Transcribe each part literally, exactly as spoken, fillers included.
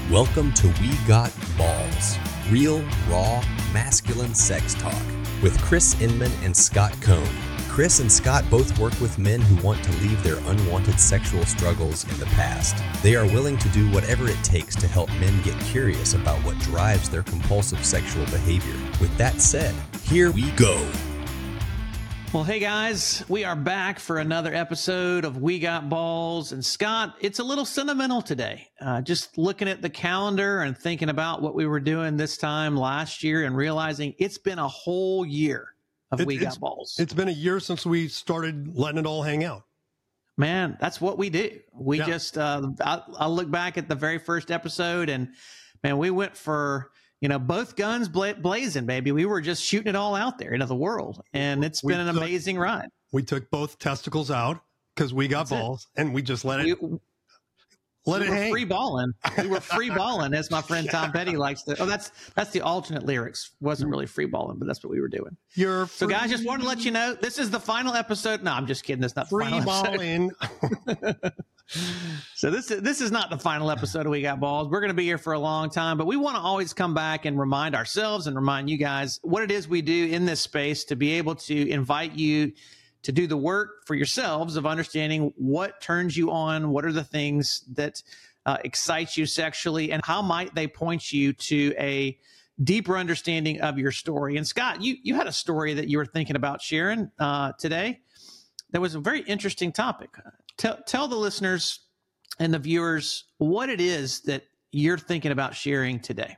Welcome to We Got Balls, real, raw, masculine sex talk with Chris Inman and Scott Cohn. Chris and Scott both work with men who want to leave their unwanted sexual struggles in the past. They are willing to do whatever it takes to help men get curious about what drives their compulsive sexual behavior. With that said, here we go. Well, hey guys, we are back for another episode of We Got Balls. And Scott, it's a little sentimental today. Uh, just looking at the calendar and thinking about what we were doing this time last year and realizing it's been a whole year of it, We Got Balls. It's been a year since we started letting it all hang out. Man, that's what we do. We Yeah. just, uh, I, I look back at the very first episode and man, we went for, you know, both guns bla- blazing, baby. We were just shooting it all out there into the world. And it's We been an took- amazing ride. We took both testicles out because we got That's it. balls and we just let it, We, let we it were hang. free balling. We were free balling, as my friend Tom Petty likes to. Oh, that's that's the alternate lyrics. Wasn't really free balling, but that's what we were doing. You're So, free, guys, just wanted to let you know this is the final episode. No, I'm just kidding. That's not the free final episode. balling. So this is this is not the final episode of We Got Balls. We're going to be here for a long time, but we want to always come back and remind ourselves and remind you guys what it is we do in this space to be able to invite you to do the work for yourselves of understanding what turns you on, what are the things that uh, excite you sexually, and how might they point you to a deeper understanding of your story. And Scott, you you had a story that you were thinking about sharing uh, today. That was a very interesting topic. Tell tell the listeners and the viewers what it is that you're thinking about sharing today.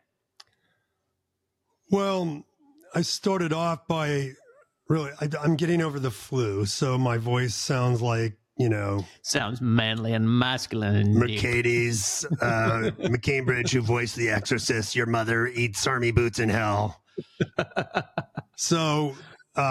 Well, I started off by really, I, I'm getting over the flu. So my voice sounds like, you know, Sounds manly and masculine. And deep. Mercedes uh, McCambridge, who voiced The Exorcist. Your mother eats army boots in hell. So,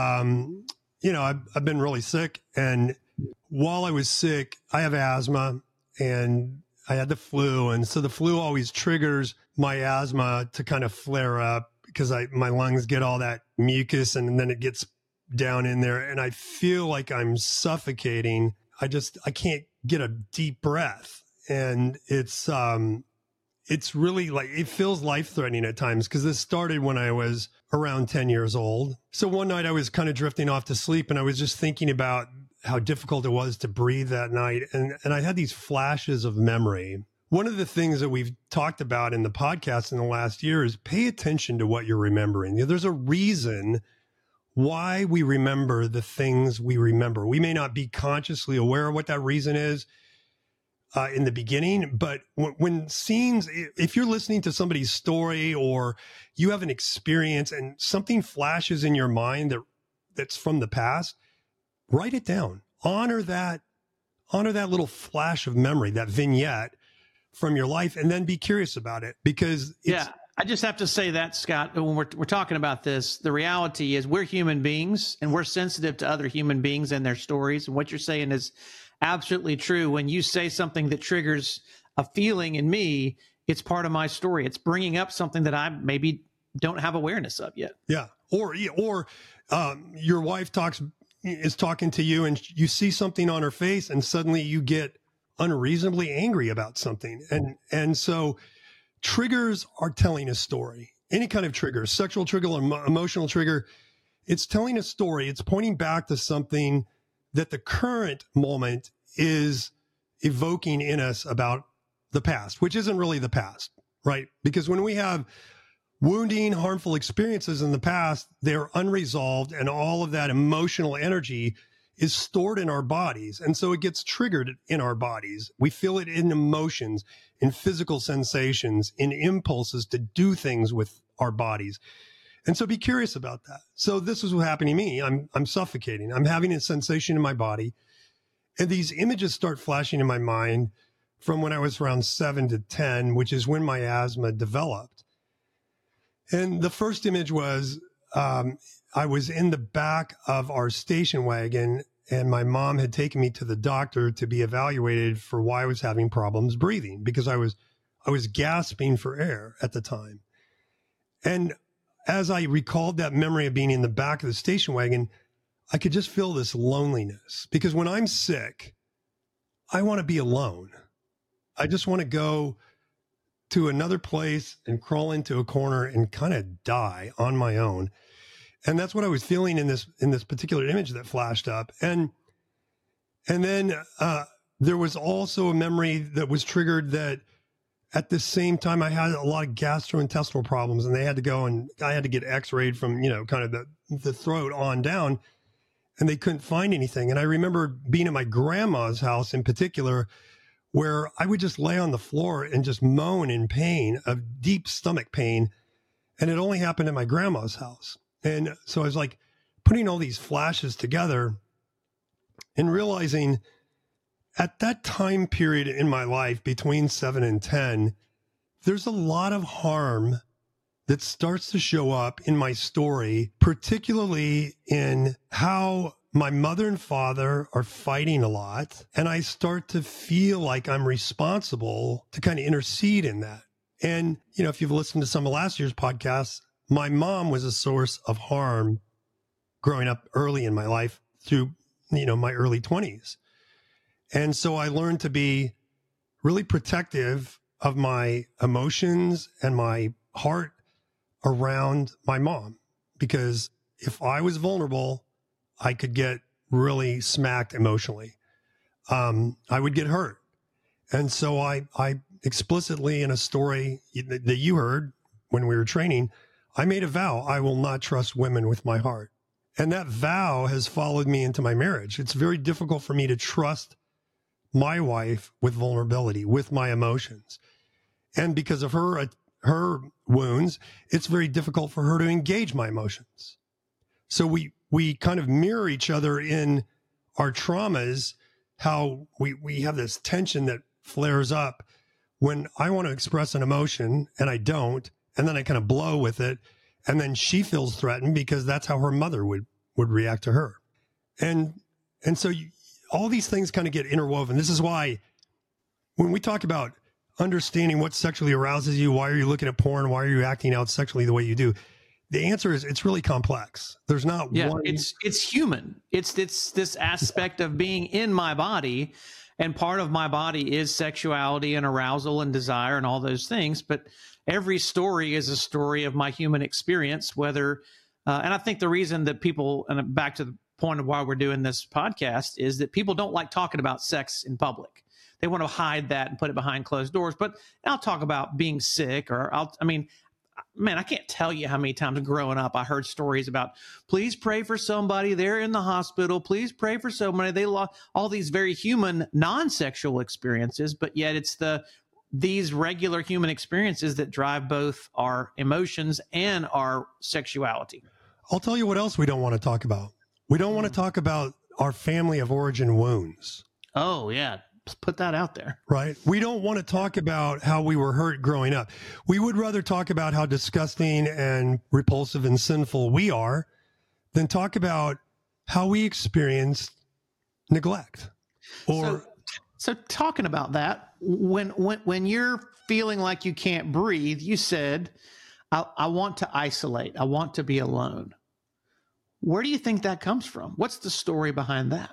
um, you know, I've, I've been really sick. And while I was sick, I have asthma and I had the flu. And so the flu always triggers my asthma to kind of flare up because I my lungs get all that mucus and then it gets down in there. And I feel like I'm suffocating. I just, I can't get a deep breath. And it's, um, it's really like, it feels life-threatening at times because this started when I was around ten years old. So one night I was kind of drifting off to sleep and I was just thinking about how difficult it was to breathe that night. And, and I had these flashes of memory. One of the things that we've talked about in the podcast in the last year is pay attention to what you're remembering. You know, there's a reason why we remember the things we remember. We may not be consciously aware of what that reason is uh, in the beginning, but when, when scenes, if you're listening to somebody's story or you have an experience and something flashes in your mind that that's from the past, write it down. Honor that, honor that little flash of memory, that vignette from your life, and then be curious about it because it's, Yeah, I just have to say that, Scott, when we're, we're talking about this, the reality is we're human beings and we're sensitive to other human beings and their stories. And what you're saying is absolutely true. When you say something that triggers a feeling in me, it's part of my story. It's bringing up something that I maybe don't have awareness of yet. Yeah. Or, or um, your wife talks, is talking to you and you see something on her face and suddenly you get unreasonably angry about something. And, and so triggers are telling a story, any kind of trigger, sexual trigger, emo- emotional trigger. It's telling a story. It's pointing back to something that the current moment is evoking in us about the past, which isn't really the past, right? Because when we have wounding, harmful experiences in the past, they're unresolved and all of that emotional energy is stored in our bodies. And so it gets triggered in our bodies. We feel it in emotions, in physical sensations, in impulses to do things with our bodies. And so be curious about that. So this is what's happening to me. I'm, I'm suffocating. I'm having a sensation in my body. And these images start flashing in my mind from when I was around seven to ten, which is when my asthma developed. And the first image was, um, I was in the back of our station wagon and my mom had taken me to the doctor to be evaluated for why I was having problems breathing because I was, I was gasping for air at the time. And as I recalled that memory of being in the back of the station wagon, I could just feel this loneliness because when I'm sick, I want to be alone. I just want to go to another place and crawl into a corner and kind of die on my own. And that's what I was feeling in this, in this particular image that flashed up. And, and then, uh, there was also a memory that was triggered that at the same time I had a lot of gastrointestinal problems, and they had to go and I had to get x-rayed from, you know, kind of the, the throat on down, and they couldn't find anything. And I remember being at my grandma's house in particular, where I would just lay on the floor and just moan in pain, of deep stomach pain. And it only happened at my grandma's house. And so I was like putting all these flashes together and realizing at that time period in my life between seven and ten, there's a lot of harm that starts to show up in my story, particularly in how my mother and father are fighting a lot. And I start to feel like I'm responsible to kind of intercede in that. And, you know, if you've listened to some of last year's podcasts, my mom was a source of harm growing up early in my life through, you know, my early twenties. And so I learned to be really protective of my emotions and my heart around my mom, because if I was vulnerable, I could get really smacked emotionally. Um, I would get hurt. And so I, I explicitly, in a story that you heard when we were training, I made a vow: I will not trust women with my heart. And that vow has followed me into my marriage. It's very difficult for me to trust my wife with vulnerability, with my emotions. And because of her, her wounds, it's very difficult for her to engage my emotions. So we, we kind of mirror each other in our traumas, how we, we have this tension that flares up when I want to express an emotion and I don't, and then I kind of blow with it. And then she feels threatened because that's how her mother would, would react to her. And, and so you, all these things kind of get interwoven. This is why when we talk about understanding what sexually arouses you, why are you looking at porn? Why are you acting out sexually the way you do? The answer is it's really complex. There's not yeah, one. It's, it's human. It's, it's this aspect of being in my body, and part of my body is sexuality and arousal and desire and all those things. But every story is a story of my human experience, whether, uh, and I think the reason that people, and back to the point of why we're doing this podcast, is that people don't like talking about sex in public. They want to hide that and put it behind closed doors. But I'll talk about being sick, or I'll, I mean, man, I can't tell you how many times growing up I heard stories about, please pray for somebody, they're in the hospital, please pray for somebody, they lost, all these very human, non-sexual experiences, but yet it's the these regular human experiences that drive both our emotions and our sexuality. I'll tell you what else we don't want to talk about. We don't want to talk about our family of origin wounds. Oh, yeah. Put that out there. Right. We don't want to talk about how we were hurt growing up. We would rather talk about how disgusting and repulsive and sinful we are than talk about how we experienced neglect. Or so, so talking about that, when when when you're feeling like you can't breathe, you said, I, I want to isolate. I want to be alone. Where do you think that comes from? What's the story behind that?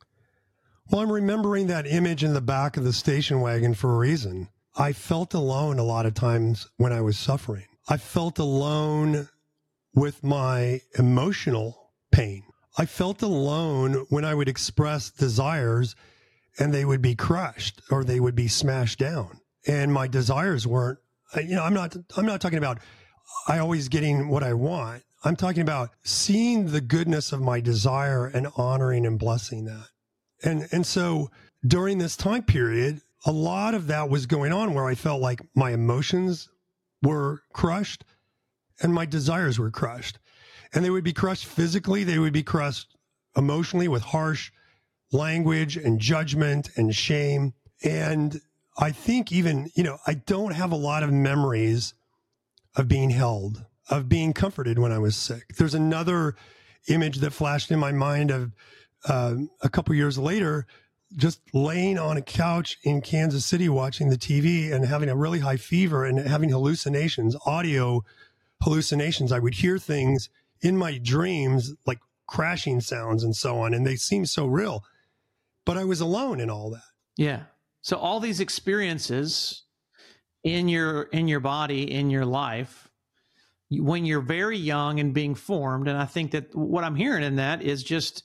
Well, I'm remembering that image in the back of the station wagon for a reason. I felt alone a lot of times when I was suffering. I felt alone with my emotional pain. I felt alone when I would express desires and they would be crushed or they would be smashed down. And my desires weren't, you know, I'm not, I'm not talking about I always getting what I want. I'm talking about seeing the goodness of my desire and honoring and blessing that. And and so during this time period, a lot of that was going on where I felt like my emotions were crushed and my desires were crushed. And they would be crushed physically. They would be crushed emotionally with harsh language and judgment and shame. And I think even, you know, I don't have a lot of memories of being held, of being comforted when I was sick. There's another image that flashed in my mind of Uh, a couple years later, just laying on a couch in Kansas City, watching the T V and having a really high fever and having hallucinations, audio hallucinations. I would hear things in my dreams, like crashing sounds and so on. And they seemed so real, but I was alone in all that. Yeah. So all these experiences in your in your body, in your life, when you're very young and being formed. And I think that what I'm hearing in that is just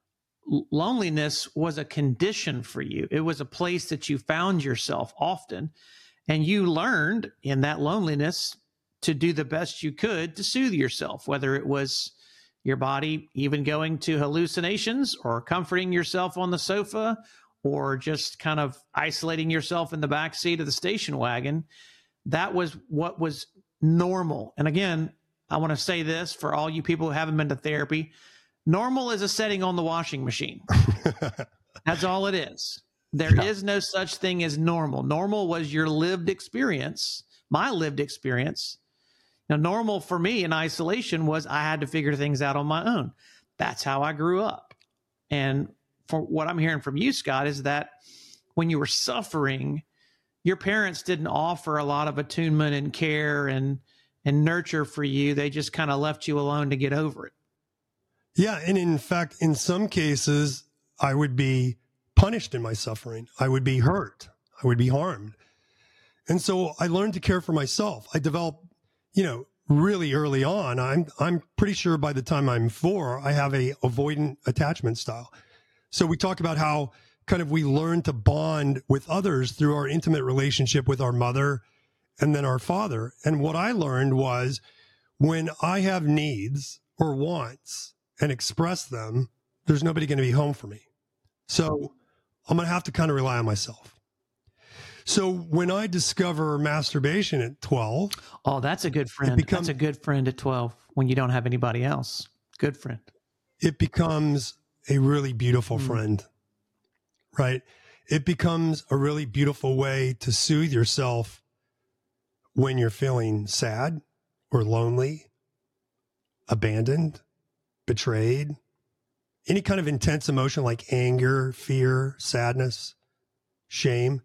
loneliness was a condition for you. It was a place that you found yourself often, and you learned in that loneliness to do the best you could to soothe yourself, whether it was your body even going to hallucinations or comforting yourself on the sofa or just kind of isolating yourself in the back seat of the station wagon. That was what was normal. And again, I want to say this for all you people who haven't been to therapy. Normal is a setting on the washing machine. That's all it is. There yeah. is no such thing as normal. Normal was your lived experience, my lived experience. Now, normal for me in isolation was I had to figure things out on my own. That's how I grew up. And for what I'm hearing from you, Scott, is that when you were suffering, your parents didn't offer a lot of attunement and care and, and nurture for you. They just kind of left you alone to get over it. Yeah. And in fact, in some cases, I would be punished in my suffering. I would be hurt. I would be harmed. And so I learned to care for myself. I developed, you know, really early on. I'm, I'm pretty sure by the time I'm four, I have a avoidant attachment style. So we talk about how kind of we learn to bond with others through our intimate relationship with our mother and then our father. And what I learned was when I have needs or wants and express them, there's nobody going to be home for me. So I'm going to have to kind of rely on myself. So when I discover masturbation at twelve. Oh, that's a good friend. Becomes, that's a good friend at twelve when you don't have anybody else. Good friend. It becomes a really beautiful mm. friend, right? It becomes a really beautiful way to soothe yourself when you're feeling sad or lonely, abandoned, betrayed, any kind of intense emotion like anger, fear, sadness, shame.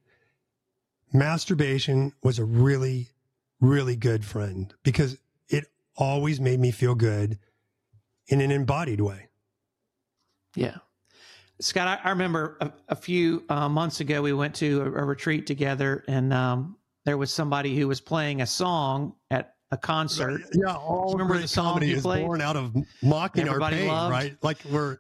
Masturbation was a really, really good friend because it always made me feel good in an embodied way. Yeah. Scott, I, I remember a, a few uh, months ago, we went to a, a retreat together, and um, there was somebody who was playing a song at a concert. Yeah, all remember the song comedy is played? Born out of mocking Everybody our pain, loved, right? Like we're...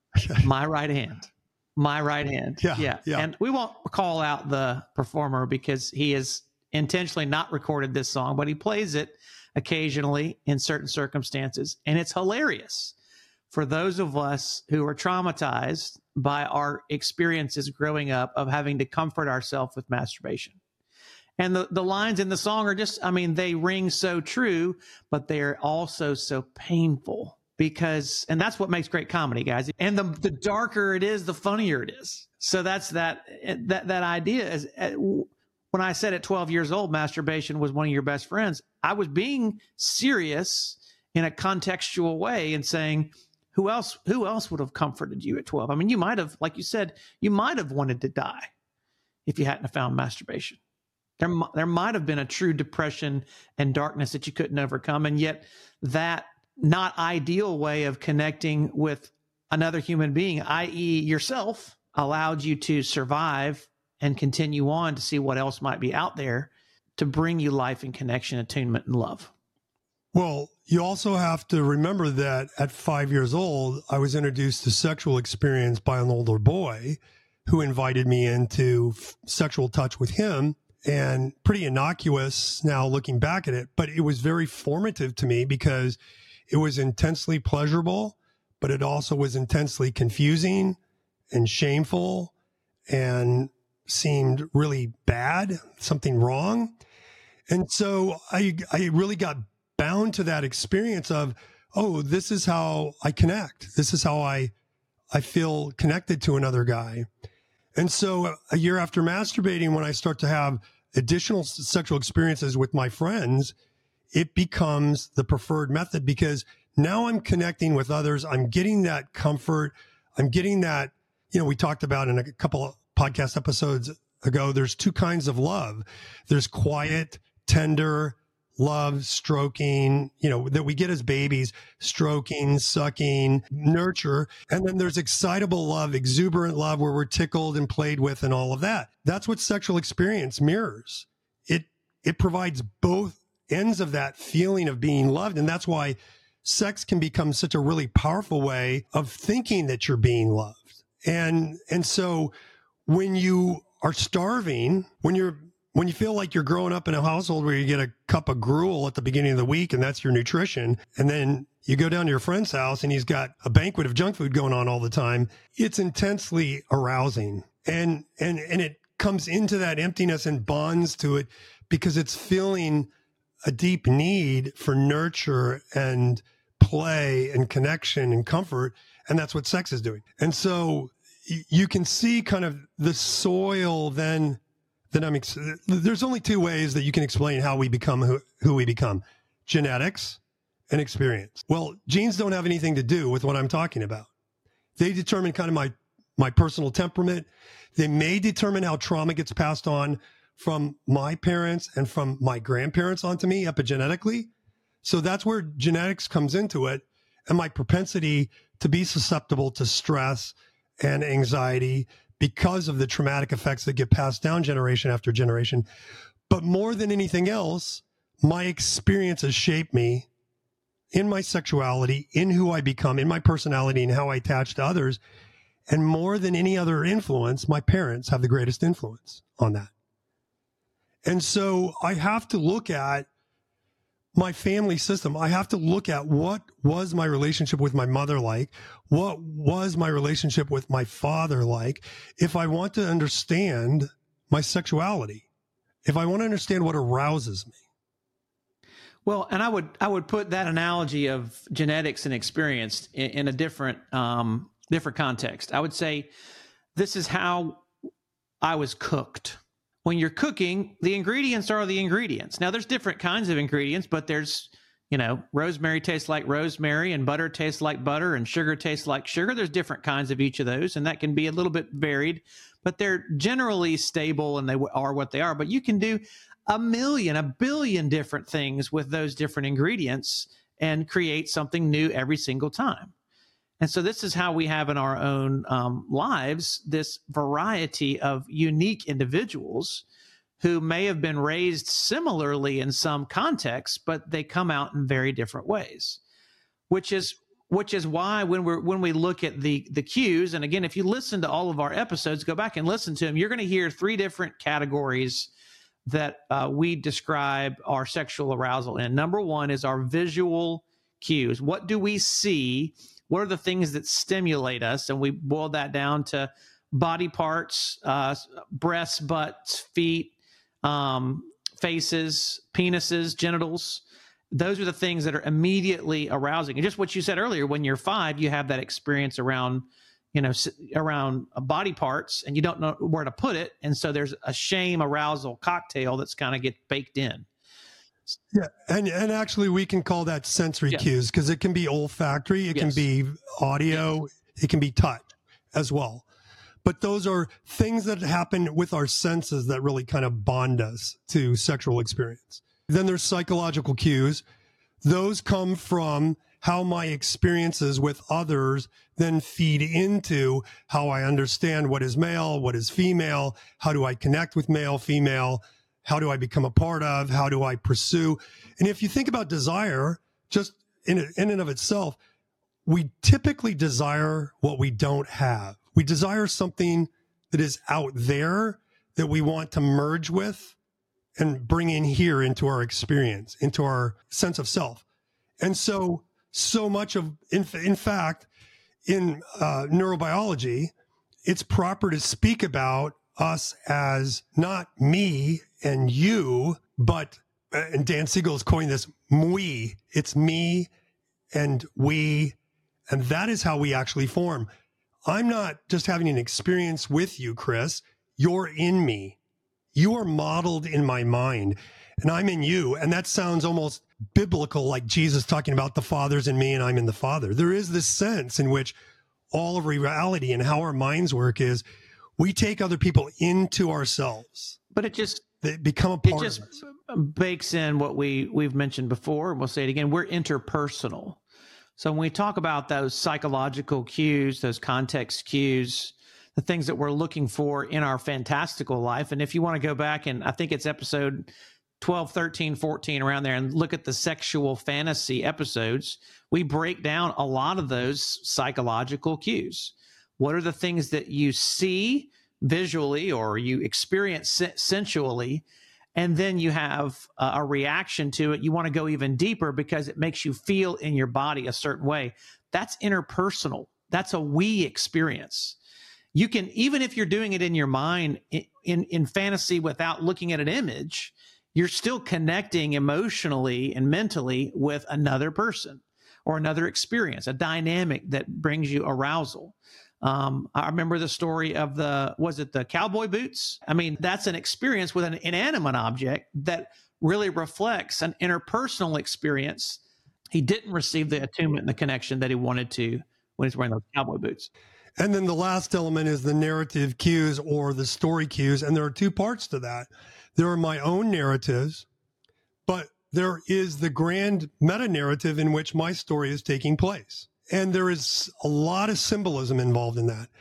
My Right Hand. My Right Hand. Yeah, yeah. Yeah. And we won't call out the performer because he has intentionally not recorded this song, but he plays it occasionally in certain circumstances. And it's hilarious for those of us who are traumatized by our experiences growing up of having to comfort ourselves with masturbation. And the, the lines in the song are just, I mean, they ring so true, but they're also so painful. Because, and that's what makes great comedy, guys. And the the darker it is, the funnier it is. So that's that, that, that idea is when I said at twelve years old, masturbation was one of your best friends, I was being serious in a contextual way and saying, who else, who else would have comforted you at twelve? I mean, you might have, like you said, you might have wanted to die if you hadn't have found masturbation. There, there might have been a true depression and darkness that you couldn't overcome. And yet that not ideal way of connecting with another human being, that is yourself, allowed you to survive and continue on to see what else might be out there to bring you life and connection, attunement, and love. Well, you also have to remember that at five years old, I was introduced to sexual experience by an older boy who invited me into f- sexual touch with him. And pretty innocuous now looking back at it, but it was very formative to me because it was intensely pleasurable, but it also was intensely confusing and shameful and seemed really bad, something wrong. And so I, I really got bound to that experience of, oh, this is how I connect. This is how I, I feel connected to another guy. And so a year after masturbating, when I start to have additional sexual experiences with my friends, it becomes the preferred method because now I'm connecting with others. I'm getting that comfort. I'm getting that, you know, we talked about in a couple of podcast episodes ago, there's two kinds of love. There's quiet, tender love, stroking, you know, that we get as babies, stroking, sucking, nurture. And then there's excitable love, exuberant love where we're tickled and played with and all of that. That's what sexual experience mirrors. It it provides both ends of that feeling of being loved. And that's why sex can become such a really powerful way of thinking that you're being loved. And, and so when you are starving, when you're, when you feel like you're growing up in a household where you get a cup of gruel at the beginning of the week and that's your nutrition, and then you go down to your friend's house and he's got a banquet of junk food going on all the time, it's intensely arousing. And, and, and it comes into that emptiness and bonds to it because it's feeling a deep need for nurture and play and connection and comfort. And that's what sex is doing. And so you can see kind of the soil then that I'm, ex- there's only two ways that you can explain how we become who, who we become: genetics and experience. Well, genes don't have anything to do with what I'm talking about. They determine kind of my, my personal temperament. They may determine how trauma gets passed on from my parents and from my grandparents onto me epigenetically. So that's where genetics comes into it, and my propensity to be susceptible to stress and anxiety because of the traumatic effects that get passed down generation after generation. But more than anything else, my experiences shape me in my sexuality, in who I become, in my personality, and how I attach to others. And more than any other influence, my parents have the greatest influence on that. And so I have to look at my family system. I have to look at what was my relationship with my mother like? What was my relationship with my father like? If I want to understand my sexuality, if I want to understand what arouses me. Well, and I would I would put that analogy of genetics and experience in, in a different um, different context. I would say this is how I was cooked. When you're cooking, the ingredients are the ingredients. Now, there's different kinds of ingredients, but there's, you know, rosemary tastes like rosemary, and butter tastes like butter, and sugar tastes like sugar. There's different kinds of each of those, and that can be a little bit varied, but they're generally stable and they are what they are. But you can do a million, a billion different things with those different ingredients and create something new every single time. And so this is how we have in our own um, lives this variety of unique individuals who may have been raised similarly in some contexts, but they come out in very different ways, which is which is why when we're when we look at the the cues, and again, if you listen to all of our episodes, go back and listen to them, you're going to hear three different categories that uh, we describe our sexual arousal in. Number one is our visual cues. What do we see? What are the things that stimulate us? And we boil that down to body parts, uh, breasts, butts, feet, um, faces, penises, genitals. Those are the things that are immediately arousing. And just what you said earlier, when you're five, you have that experience around, you know, around body parts, and you don't know where to put it. And so there's a shame arousal cocktail that's kind of get baked in. Yeah, and and actually we can call that sensory yeah. cues, because it can be olfactory, it yes. can be audio, yes. it can be touch as well. But those are things that happen with our senses that really kind of bond us to sexual experience. Then there's psychological cues. Those come from how my experiences with others then feed into how I understand what is male, what is female, how do I connect with male, female, how do I become a part of? How do I pursue? And if you think about desire, just in, in and of itself, we typically desire what we don't have. We desire something that is out there that we want to merge with and bring in here into our experience, into our sense of self. And so, so much of, in, in fact, in uh, neurobiology, it's proper to speak about us as not me and you, but, and Dan Siegel has coined this, we. It's me and we, and that is how we actually form. I'm not just having an experience with you, Chris. You're in me. You are modeled in my mind, and I'm in you. And that sounds almost biblical, like Jesus talking about the Father's in me and I'm in the Father. There is this sense in which all of reality and how our minds work is we take other people into ourselves. But it just they become a part it just of us. bakes in what we we've mentioned before, and we'll say it again. We're interpersonal. So when we talk about those psychological cues, those context cues, the things that we're looking for in our fantastical life, and if you want to go back, and I think it's episode twelve, thirteen, fourteen, around there, and look at the sexual fantasy episodes, we break down a lot of those psychological cues. What are the things that you see visually or you experience sensually, and then you have a reaction to it? You want to go even deeper because it makes you feel in your body a certain way. That's interpersonal. That's a we experience. You can, even if you're doing it in your mind in, in, in fantasy without looking at an image, you're still connecting emotionally and mentally with another person or another experience, a dynamic that brings you arousal. Um, I remember the story of the, was it the cowboy boots? I mean, that's an experience with an inanimate object that really reflects an interpersonal experience. He didn't receive the attunement and the connection that he wanted to when he's wearing those cowboy boots. And then the last element is the narrative cues or the story cues. And there are two parts to that. There are my own narratives, but there is the grand meta narrative in which my story is taking place. And there is a lot of symbolism involved in that.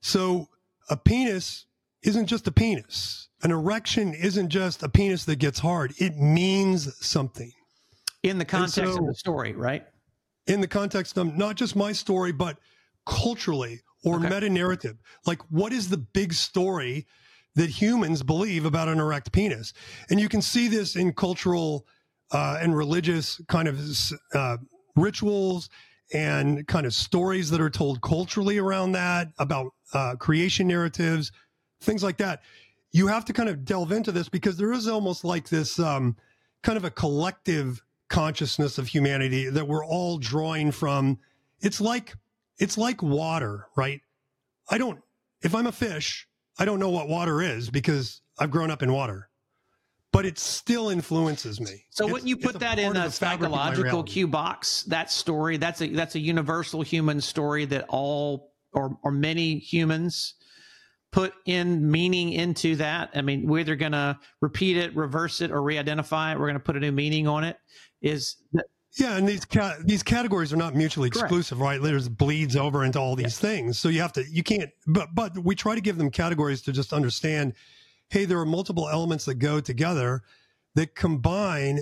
So a penis isn't just a penis. An erection isn't just a penis that gets hard. It means something. In the context so, of the story, right? In the context of not just my story, but culturally or okay. meta-narrative. Like, what is the big story that humans believe about an erect penis? And you can see this in cultural uh, and religious kind of uh, rituals and kind of stories that are told culturally around that, about uh, creation narratives, things like that. You have to kind of delve into this because there is almost like this um, kind of a collective consciousness of humanity that we're all drawing from. It's like, it's like water, right? I don't, if I'm a fish, I don't know what water is because I've grown up in water, but it still influences me. So it's, when you put that in a psychological cue box, that story, that's a, that's a universal human story that all or, or many humans put in meaning into that. I mean, we're either going to repeat it, reverse it, or re-identify it. We're going to put a new meaning on it. Is that, yeah, and these ca- these categories are not mutually exclusive, correct. Right? There's bleeds over into all these yeah. things. So you have to, you can't, but but we try to give them categories to just understand, hey, there are multiple elements that go together that combine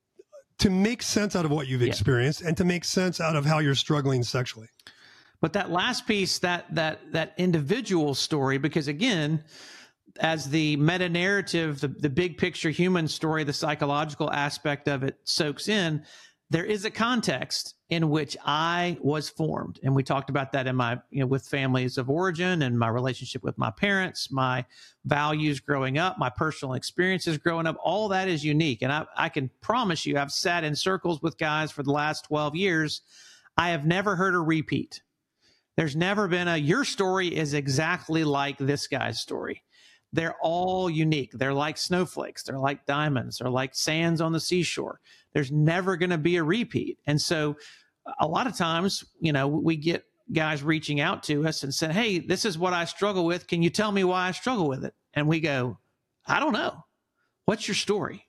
to make sense out of what you've yeah. experienced and to make sense out of how you're struggling sexually. But that last piece, that that that individual story, because again, as the meta-narrative, the, the big picture human story, the psychological aspect of it soaks in, there is a context in which I was formed. And we talked about that in my, you know, with families of origin and my relationship with my parents, my values growing up, my personal experiences growing up. All that is unique. And I, I can promise you, I've sat in circles with guys for the last twelve years. I have never heard a repeat. There's never been a, your story is exactly like this guy's story. They're all unique. They're like snowflakes. They're like diamonds. They're like sands on the seashore. There's never going to be a repeat. And so a lot of times, you know, we get guys reaching out to us and saying, hey, this is what I struggle with. Can you tell me why I struggle with it? And we go, I don't know. What's your story?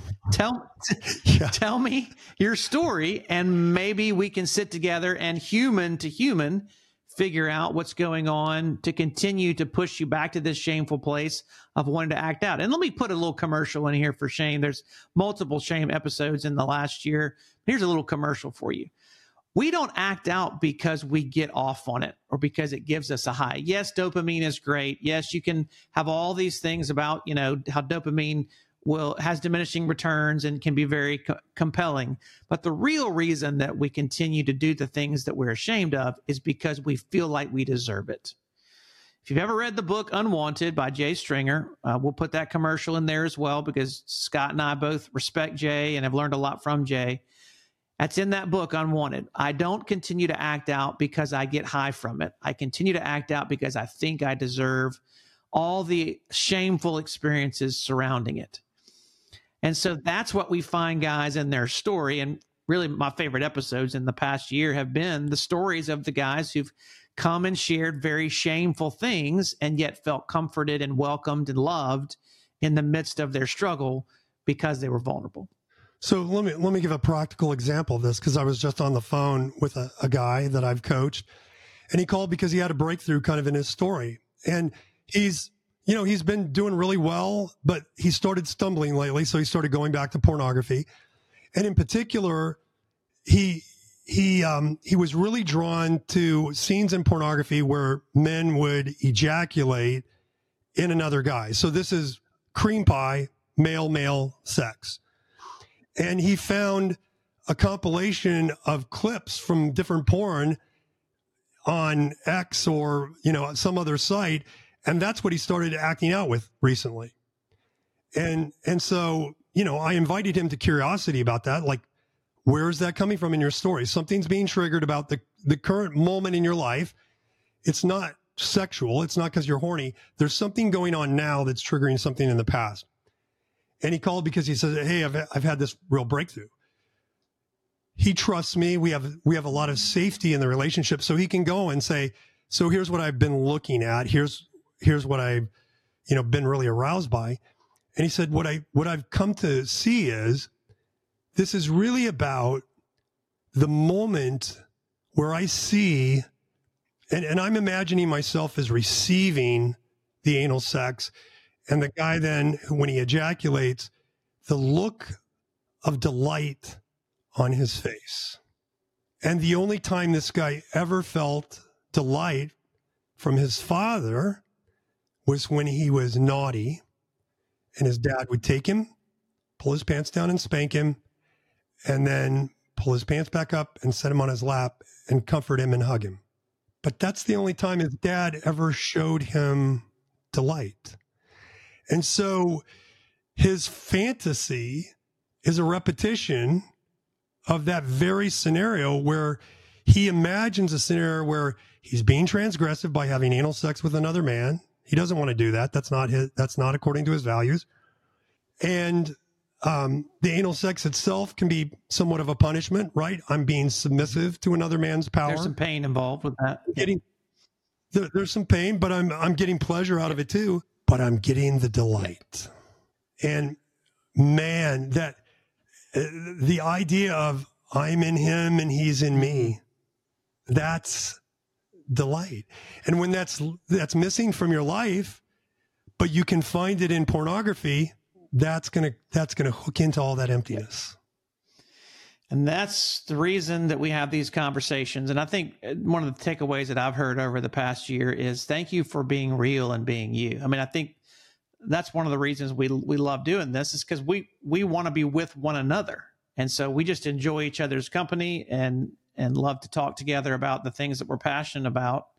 Tell, yeah. tell me your story. And maybe we can sit together and human to human figure out what's going on to continue to push you back to this shameful place of wanting to act out. And let me put a little commercial in here for shame. There's multiple shame episodes in the last year. Here's a little commercial for you. We don't act out because we get off on it or because it gives us a high. Yes, dopamine is great. Yes, you can have all these things about, you know, how dopamine will has diminishing returns and can be very co- compelling. But the real reason that we continue to do the things that we're ashamed of is because we feel like we deserve it. If you've ever read the book Unwanted by Jay Stringer, uh, we'll put that commercial in there as well because Scott and I both respect Jay and have learned a lot from Jay. That's in that book, Unwanted. I don't continue to act out because I get high from it. I continue to act out because I think I deserve all the shameful experiences surrounding it. And so that's what we find guys in their story. And really my favorite episodes in the past year have been the stories of the guys who've come and shared very shameful things and yet felt comforted and welcomed and loved in the midst of their struggle because they were vulnerable. So let me let me give a practical example of this because I was just on the phone with a, a guy that I've coached, and he called because he had a breakthrough kind of in his story. And he's, you know, he's been doing really well, but he started stumbling lately. So he started going back to pornography. And in particular, he, he, um, he was really drawn to scenes in pornography where men would ejaculate in another guy. So this is cream pie, male, male sex. And he found a compilation of clips from different porn on X or, you know, some other site. And that's what he started acting out with recently. And, and so, you know, I invited him to curiosity about that. Like, where is that coming from in your story? Something's being triggered about the, the current moment in your life. It's not sexual. It's not because you're horny. There's something going on now that's triggering something in the past. And he called because he says, hey, I've, I've had this real breakthrough. He trusts me. We have, we have a lot of safety in the relationship. So he can go and say, so here's what I've been looking at. Here's, here's what I've, you know, been really aroused by. And he said, what I, what I've come to see is this is really about the moment where I see, and, and I'm imagining myself as receiving the anal sex. And the guy then, when he ejaculates, the look of delight on his face. And the only time this guy ever felt delight from his father was when he was naughty and his dad would take him, pull his pants down and spank him, and then pull his pants back up and set him on his lap and comfort him and hug him. But that's the only time his dad ever showed him delight. And so his fantasy is a repetition of that very scenario where he imagines a scenario where he's being transgressive by having anal sex with another man. He doesn't want to do that. That's not his, that's not according to his values. And um, the anal sex itself can be somewhat of a punishment, right? I'm being submissive to another man's power. There's some pain involved with that. Getting, there, there's some pain, but I'm, I'm getting pleasure out of it too. But I'm getting the delight. And man, that uh, the idea of I'm in him and he's in me, that's delight. And when that's that's missing from your life, but you can find it in pornography, that's gonna that's gonna hook into all that emptiness. And that's the reason that we have these conversations. And I think one of the takeaways that I've heard over the past year is thank you for being real and being you. I mean, I think that's one of the reasons we we love doing this is because we we want to be with one another. And so we just enjoy each other's company and and love to talk together about the things that we're passionate about.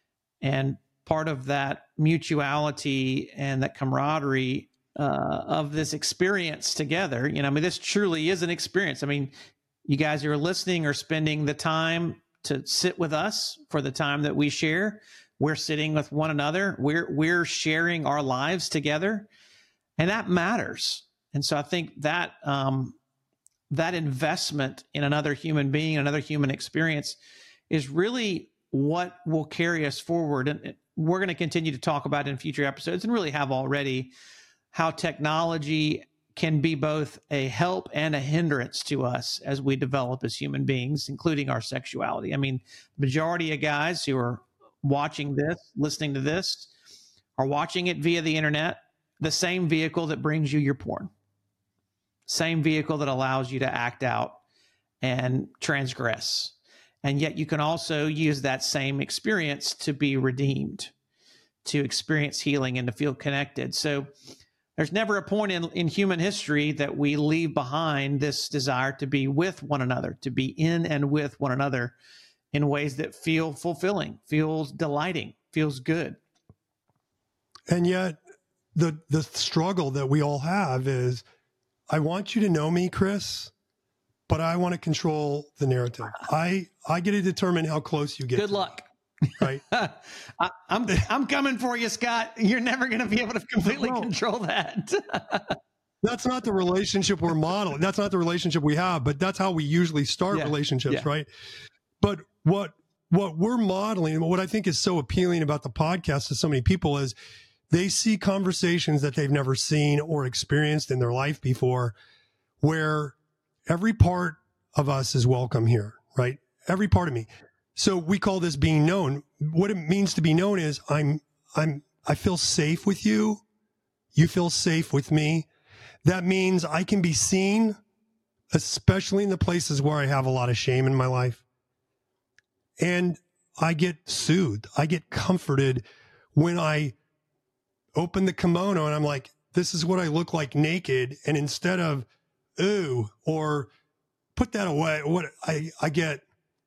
And part of that mutuality and that camaraderie uh, of this experience together, you know, I mean, this truly is an experience. I mean, you guys who are listening are spending the time to sit with us for the time that we share. We're sitting with one another. We're, we're sharing our lives together, and that matters. And so I think that, um, that investment in another human being, another human experience is really what will carry us forward. And we're going to continue to talk about in future episodes and really have already how technology can be both a help and a hindrance to us as we develop as human beings, including our sexuality. I mean, the majority of guys who are watching this, listening to this, are watching it via the internet, the same vehicle that brings you your porn. Same vehicle that allows you to act out and transgress. And yet you can also use that same experience to be redeemed, to experience healing and to feel connected. So there's never a point in, in human history that we leave behind this desire to be with one another, to be in and with one another in ways that feel fulfilling, feels delighting, feels good. And yet the the struggle that we all have is, I want you to know me, Chris, but I want to control the narrative. I, I get to determine how close you get. Good luck. Right. I, I'm, I'm coming for you, Scott. You're never going to be able to completely well, control that. That's not the relationship we're modeling. That's not the relationship we have, but that's how we usually start yeah. relationships. Yeah. Right. But what, what we're modeling and what I think is so appealing about the podcast to so many people is they see conversations that they've never seen or experienced in their life before, where every part of us is welcome here, right? Every part of me. So we call this being known. What it means to be known is I'm, I'm, I feel safe with you. You feel safe with me. That means I can be seen, especially in the places where I have a lot of shame in my life. And I get soothed. I get comforted when I open the kimono and I'm like, this is what I look like naked. And instead of, ooh, or put that away, what I, I get,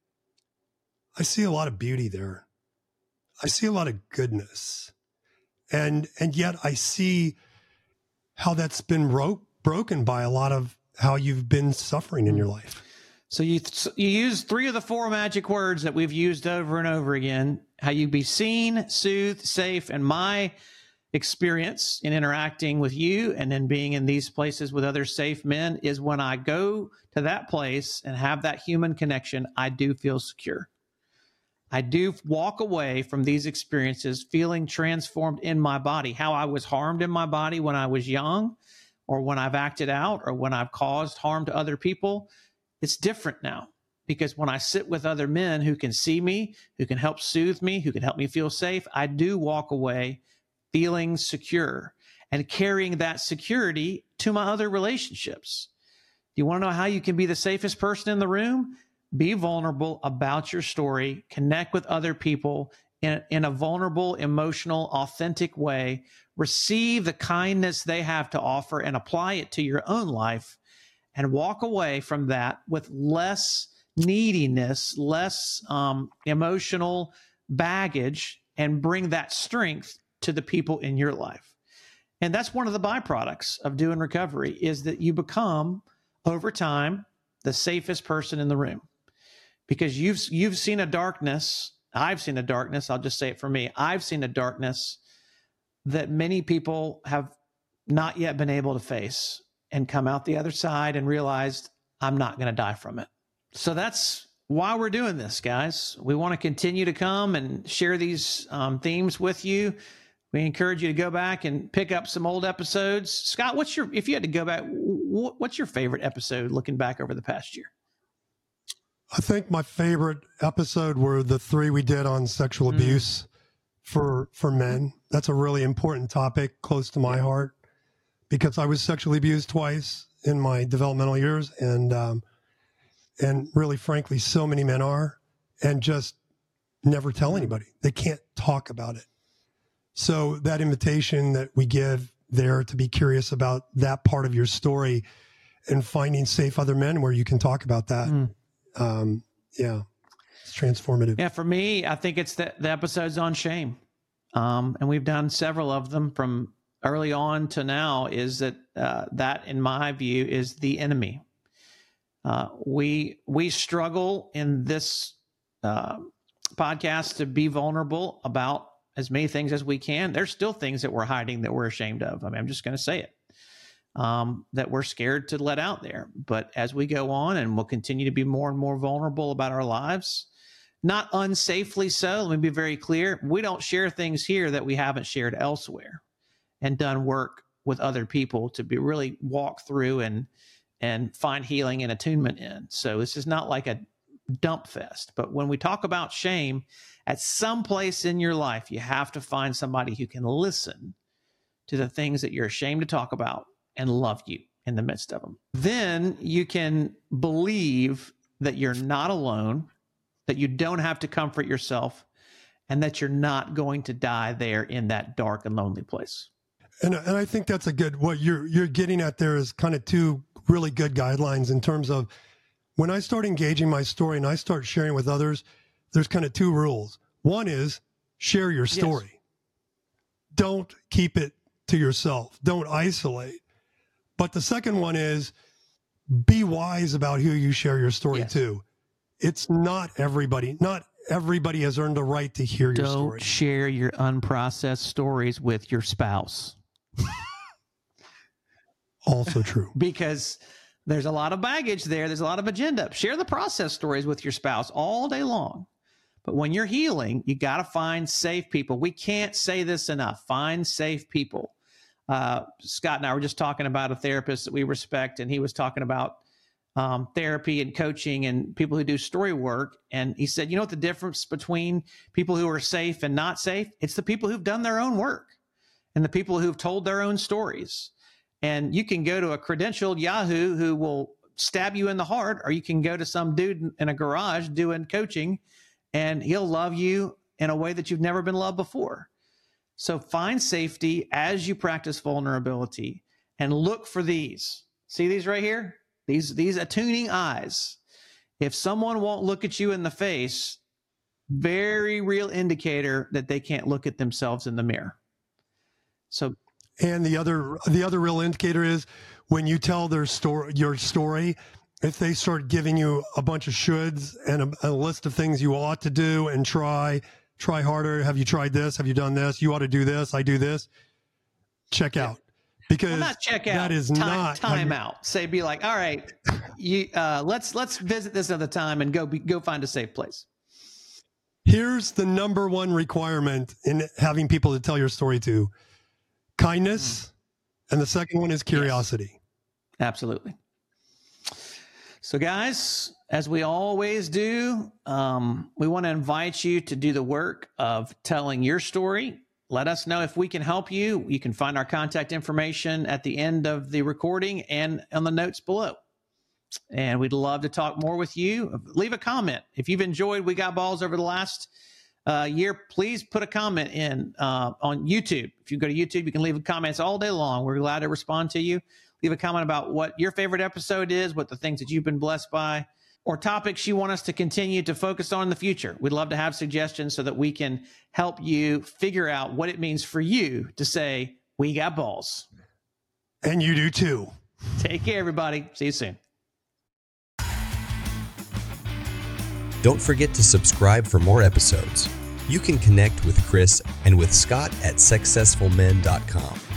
I see a lot of beauty there. I see a lot of goodness. And, and yet I see how that's been bro- broken by a lot of how you've been suffering in your life. So you you use three of the four magic words that we've used over and over again. How you be seen, soothed, safe. And my experience in interacting with you and then being in these places with other safe men is when I go to that place and have that human connection, I do feel secure. I do walk away from these experiences feeling transformed in my body. How I was harmed in my body when I was young, or when I've acted out, or when I've caused harm to other people. It's different now, because when I sit with other men who can see me, who can help soothe me, who can help me feel safe, I do walk away feeling secure and carrying that security to my other relationships. Do you want to know how you can be the safest person in the room? Be vulnerable about your story, connect with other people in, in a vulnerable, emotional, authentic way, receive the kindness they have to offer and apply it to your own life, and walk away from that with less neediness, less um, emotional baggage, and bring that strength to the people in your life. And that's one of the byproducts of doing recovery, is that you become, over time, the safest person in the room. Because you've you've seen a darkness, I've seen a darkness, I'll just say it for me, I've seen a darkness that many people have not yet been able to face, and come out the other side and realized, I'm not going to die from it. So that's why we're doing this, guys. We want to continue to come and share these um, themes with you. We encourage you to go back and pick up some old episodes. Scott, what's your, if you had to go back, what's your favorite episode looking back over the past year? I think my favorite episode were the three we did on sexual abuse mm. for, for men. That's a really important topic, close to my yeah. heart, because I was sexually abused twice in my developmental years. And, um, and really, frankly, so many men are, and just never tell anybody. They can't talk about it. So that invitation that we give there to be curious about that part of your story and finding safe other men where you can talk about that. Mm. Um, yeah, it's transformative. Yeah. For me, I think it's the, the episodes on shame. Um, and we've done several of them from early on to now, is that, uh, that in my view is the enemy. Uh, we, we struggle in this, uh, podcast to be vulnerable about as many things as we can. There's still things that we're hiding that we're ashamed of. I mean, I'm just going to say it, um, that we're scared to let out there. But as we go on, and we'll continue to be more and more vulnerable about our lives, not unsafely so. Let me be very clear. We don't share things here that we haven't shared elsewhere, and done work with other people to be really walk through and, and find healing and attunement in. So this is not like a dump fest. But when we talk about shame, at some place in your life, you have to find somebody who can listen to the things that you're ashamed to talk about and love you in the midst of them. Then you can believe that you're not alone, that you don't have to comfort yourself, and that you're not going to die there in that dark and lonely place. And and I think that's a good, what you're you're getting at there is kind of two really good guidelines in terms of when I start engaging my story and I start sharing with others, there's kind of two rules. One is share your story. Yes. Don't keep it to yourself. Don't isolate. But the second one is be wise about who you share your story yes. to. It's not everybody. Not everybody has earned a right to hear your Don't story. Don't share your unprocessed stories with your spouse. Also true. Because there's a lot of baggage there. There's a lot of agenda. Share the process stories with your spouse all day long. But when you're healing, you got to find safe people. We can't say this enough. Find safe people. Uh, Scott and I were just talking about a therapist that we respect, and he was talking about um, therapy and coaching and people who do story work. And he said, you know what the difference between people who are safe and not safe? It's the people who've done their own work and the people who've told their own stories. And you can go to a credentialed Yahoo who will stab you in the heart, or you can go to some dude in a garage doing coaching and he'll love you in a way that you've never been loved before. So find safety as you practice vulnerability and look for these. See these right here? These, these attuning eyes. If someone won't look at you in the face, very real indicator that they can't look at themselves in the mirror. So, and the other, the other real indicator is when you tell their story, your story, if they start giving you a bunch of shoulds and a, a list of things you ought to do and try, try harder. Have you tried this? Have you done this? You ought to do this. I do this. Check out. Because well, not check out, that is time, not time out. Say, be like, all right, you, uh, let's, let's visit this another time and go, be, go find a safe place. Here's the number one requirement in having people to tell your story to: kindness. Mm. And the second one is curiosity. Yes. Absolutely. So guys, as we always do, um, we want to invite you to do the work of telling your story. Let us know if we can help you. You can find our contact information at the end of the recording and on the notes below. And we'd love to talk more with you. Leave a comment. If you've enjoyed We Got Balls over the last uh, year, please put a comment in uh, on YouTube. If you go to YouTube, you can leave comments all day long. We're glad to respond to you. Leave a comment about what your favorite episode is, what the things that you've been blessed by, or topics you want us to continue to focus on in the future. We'd love to have suggestions so that we can help you figure out what it means for you to say, we got balls. And you do too. Take care, everybody. See you soon. Don't forget to subscribe for more episodes. You can connect with Chris and with Scott at successful men dot com.